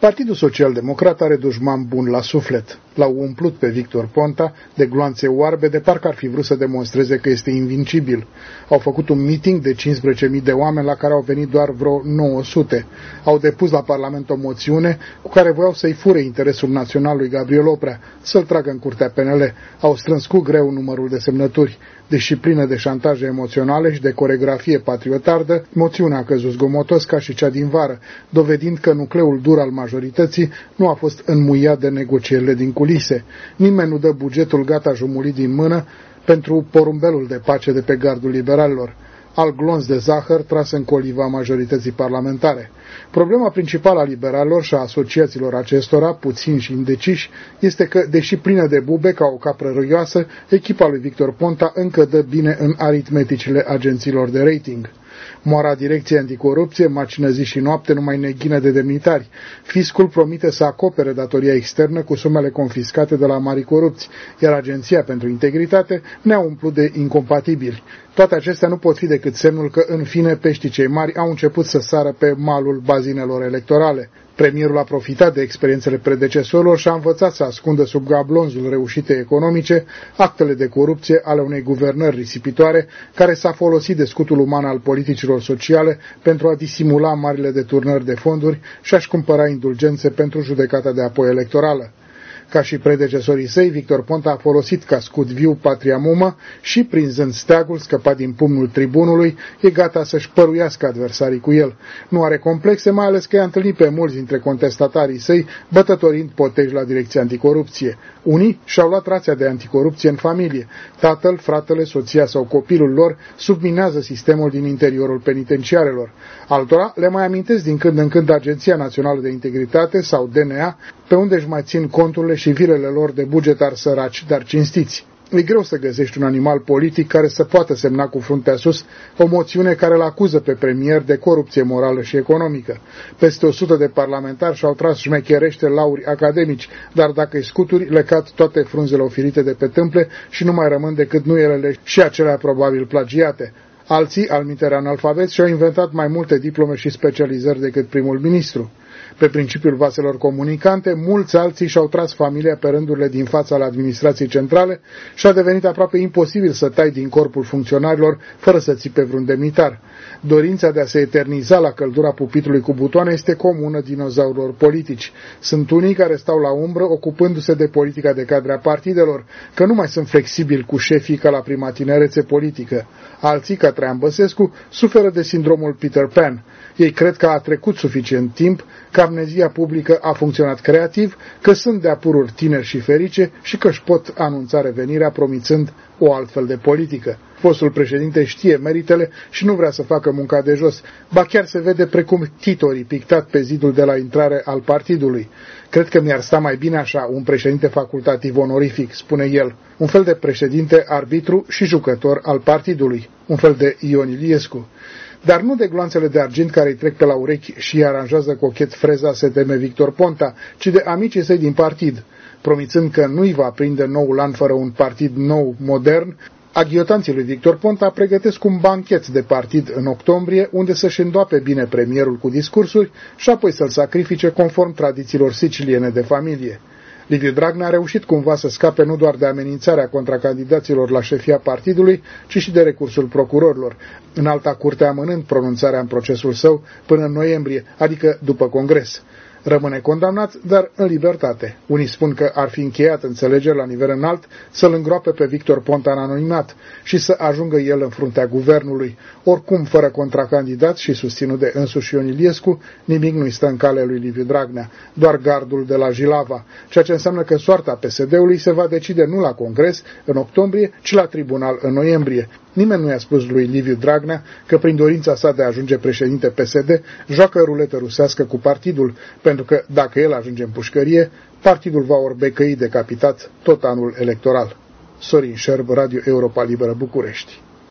Partidul Social-Democrat are dușman bun la suflet. L-au umplut pe Victor Ponta de gloanțe oarbe, de parcă ar fi vrut să demonstreze că este invincibil. Au făcut un meeting de 15.000 de oameni la care au venit doar vreo 900. Au depus la Parlament o moțiune cu care voiau să-i fure interesul național lui Gabriel Oprea, să-l tragă în curtea PNL. Au strâns cu greu numărul de semnături. Deși plină de șantaje emoționale și de coregrafie patriotardă, moțiunea a căzut zgomotos ca și cea din vară, dovedind că nucleul dur al majorității nu a fost înmuiat de negocierile din culise. Nimeni nu dă bugetul gata jumulit din mână pentru porumbelul de pace de pe gardul liberalilor, al glonț de zahăr tras în coliva majorității parlamentare. Problema principală a liberalilor și a asociațiilor acestora, puțini și indeciși, este că, deși plină de bube ca o capră râioasă, echipa lui Victor Ponta încă dă bine în aritmeticile agențiilor de rating. Moara Direcției Anticorupție, macină zi și noapte, numai neghină de demnitari. Fiscul promite să acopere datoria externă cu sumele confiscate de la mari corupți, iar Agenția pentru Integritate ne-a umplut de incompatibili. Toate acestea nu pot fi decât semnul că, în fine, peștii cei mari au început să sară pe malul bazinelor electorale. Premierul a profitat de experiențele predecesorilor și a învățat să ascundă sub gablonzul reușitei economice actele de corupție ale unei guvernări risipitoare care s-a folosit de scutul uman al politicilor sociale pentru a disimula marile deturnări de fonduri și a-și cumpăra indulgențe pentru judecata de apoi electorală. Ca și predecesorii săi, Victor Ponta a folosit ca scut viu patria mumă și, prinzând steagul scăpat din pumnul tribunului, e gata să-și păruiască adversarii cu el. Nu are complexe, mai ales că i-a întâlnit pe mulți dintre contestatarii săi, bătătorind poteji la Direcția Anticorupție. Unii și-au luat rația de anticorupție în familie. Tatăl, fratele, soția sau copilul lor subminează sistemul din interiorul penitenciarelor. Altora le mai amintesc din când în când Agenția Națională de Integritate sau DNA, pe unde își mai țin conturile și virele lor de bugetari săraci, dar cinstiți. E greu să găsești un animal politic care să poată semna cu fruntea sus o moțiune care îl acuză pe premier de corupție morală și economică. Peste 100 de parlamentari și-au tras șmecherește lauri academici, dar dacă îi scuturi, le cad toate frunzele ofirite de pe tâmple și nu mai rămân decât nuielele și acelea probabil plagiate. Alții, alminteri analfabeți, și-au inventat mai multe diplome și specializări decât primul ministru. Pe principiul vaselor comunicante, mulți alții și-au tras familia pe rândurile din fața la administrației centrale și a devenit aproape imposibil să tai din corpul funcționarilor fără să țipe vreun demnitar. Dorința de a se eterniza la căldura pupitrului cu butoane este comună dinozaurilor politici. Sunt unii care stau la umbră ocupându-se de politica de cadre a partidelor, că nu mai sunt flexibili cu șefii ca la prima tinerețe politică. Alții, ca Traian Băsescu, suferă de sindromul Peter Pan. Ei cred că a trecut suficient timp, că amnezia publică a funcționat creativ, că sunt de apururi tineri și ferice și că își pot anunța revenirea promițând o altfel de politică. Fostul președinte știe meritele și nu vrea să facă munca de jos, ba chiar se vede precum titorii pictat pe zidul de la intrare al partidului. Cred că mi-ar sta mai bine așa un președinte facultativ onorific, spune el, un fel de președinte arbitru și jucător al partidului, un fel de Ion Iliescu. Dar nu de gloanțele de argint care îi trec pe la urechi și îi aranjează cochet freza se teme Victor Ponta, ci de amicii săi din partid. Promițând că nu-i va prinde noul an fără un partid nou, modern, aghiotanții lui Victor Ponta pregătesc un banchet de partid în octombrie, unde să-și îndoape bine premierul cu discursuri și apoi să-l sacrifice conform tradițiilor siciliene de familie. Liviu Dragnea a reușit cumva să scape nu doar de amenințarea contra candidaților la șefia partidului, ci și de recursul procurorilor, Înalta Curte amânând pronunțarea în procesul său până în noiembrie, adică după congres. Rămâne condamnat, dar în libertate. Unii spun că ar fi încheiat înțelegeri la nivel înalt să-l îngroape pe Victor Ponta în anonimat și să ajungă el în fruntea guvernului. Oricum, fără contracandidat și susținut de însuși Ion Iliescu, nimic nu-i stă în calea lui Liviu Dragnea, doar gardul de la Jilava, ceea ce înseamnă că soarta PSD-ului se va decide nu la congres în octombrie, ci la tribunal în noiembrie. Nimeni nu i-a spus lui Liviu Dragnea că prin dorința sa de a ajunge președinte PSD joacă ruletă rusească cu partidul, pentru că dacă el ajunge în pușcărie, partidul va orbecăi decapitat tot anul electoral. Sorin Șerb, Radio Europa Liberă, București.